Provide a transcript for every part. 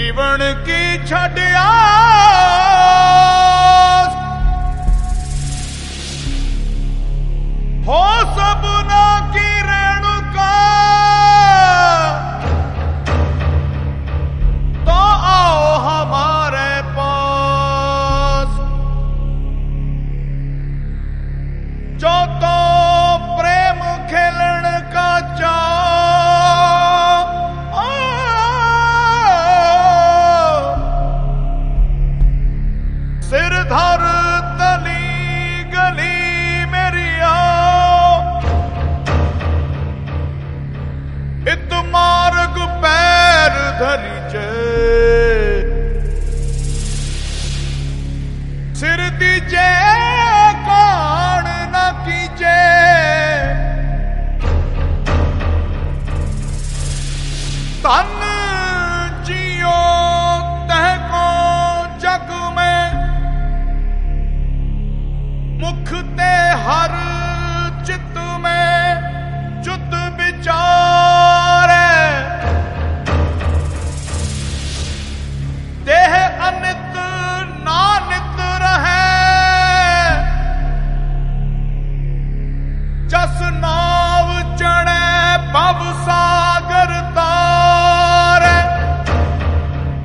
जीवन की छड़िया हो सबना की रेणुका तो आओ हमारे पास जो तो प्रेम खेलन का सिर धर तली गली मेरी आओ इत मार्ग पैर धरी जे सिर दीजे कान न कीजे तन जियो तह को जग में मुख ते हर चित में चुत विचार देह अनित नानित रहे जस नाव चढ़े भव सागर तार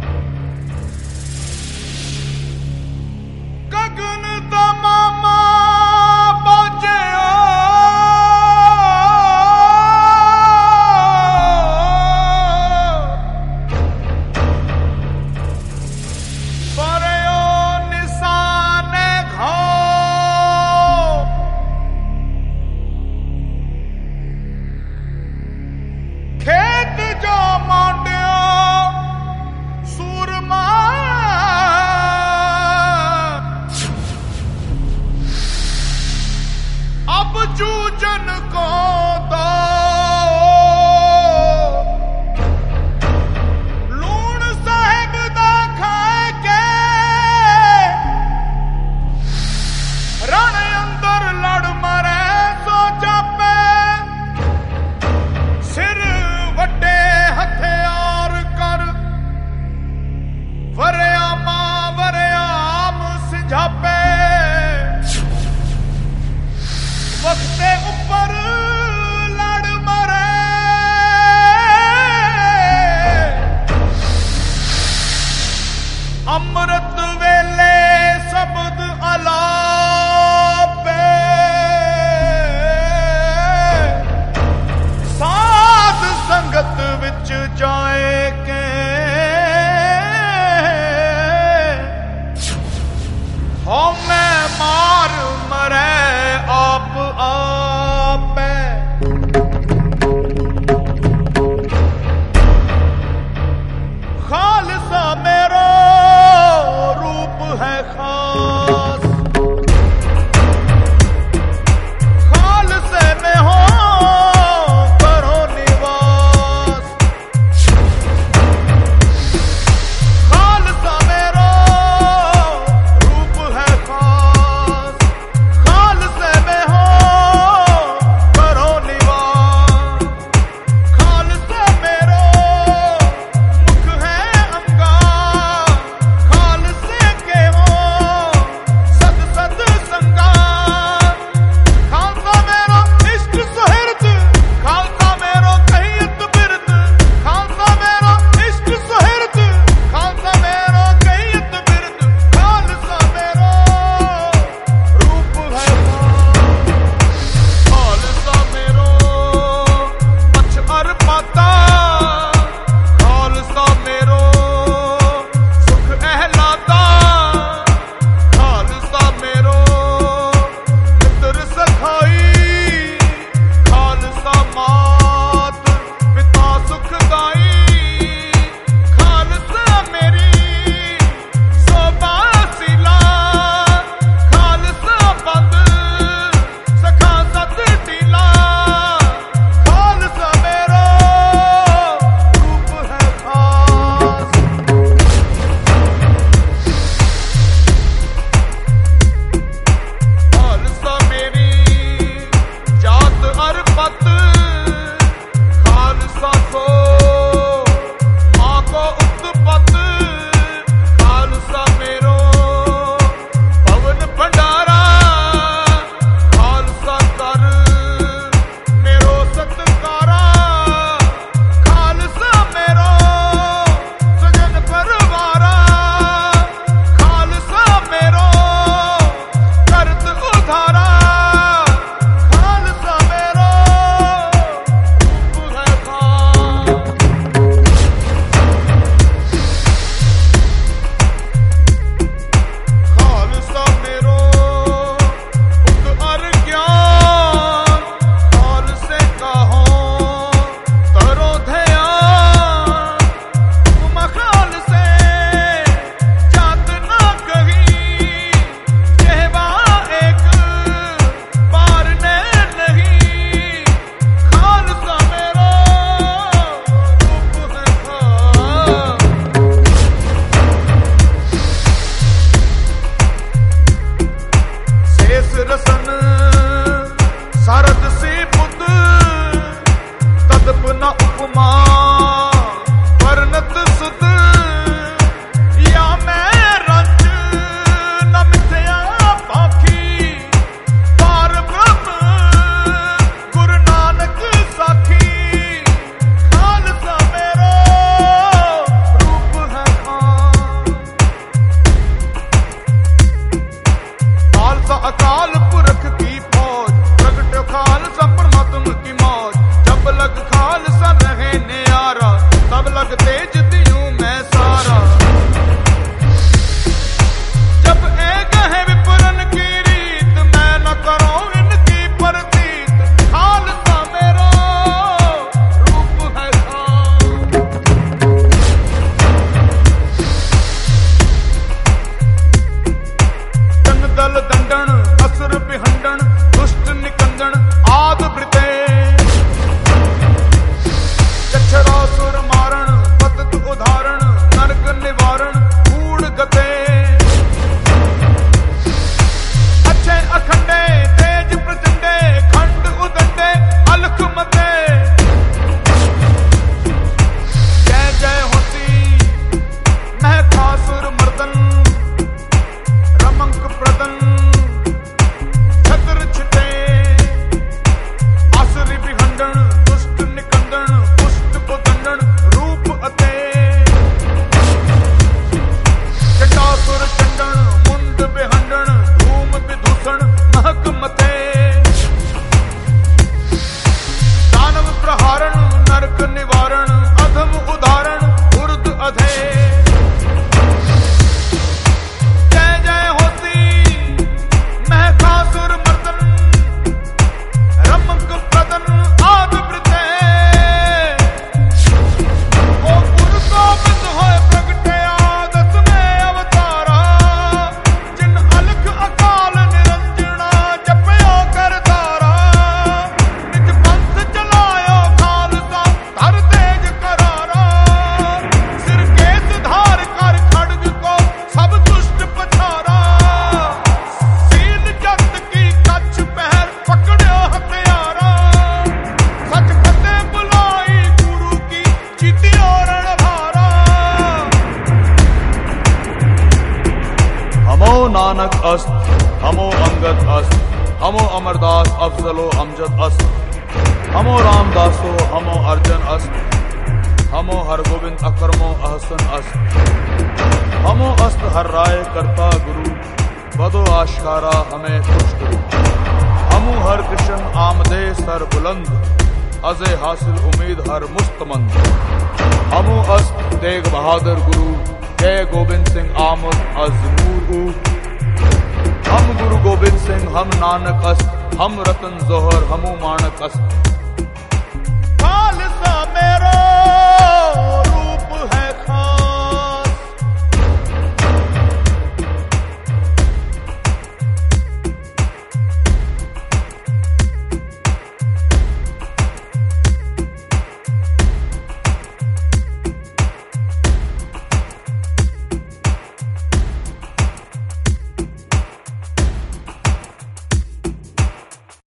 अफजलो अमजद अस्त, हमो रामदासो हमो अर्जन अस्त, हमो हर गोविंद अकरमो अहसन अस्त, हमो अस्त हर राय करता गुरु, बदो आशकारा हमें खुश करो। हमू हर कृष्ण आमदे सर बुलंद, अजे हासिल उम्मीद हर मुस्तमंद। हमू अस्त तेग बहादुर गुरु, जय गोविंद सिंह आमद अजनूर। हम गुरु गोविंद सिंह हम नानक अस्त, हम रतन जोहर हमू मानक अस्त। खालसा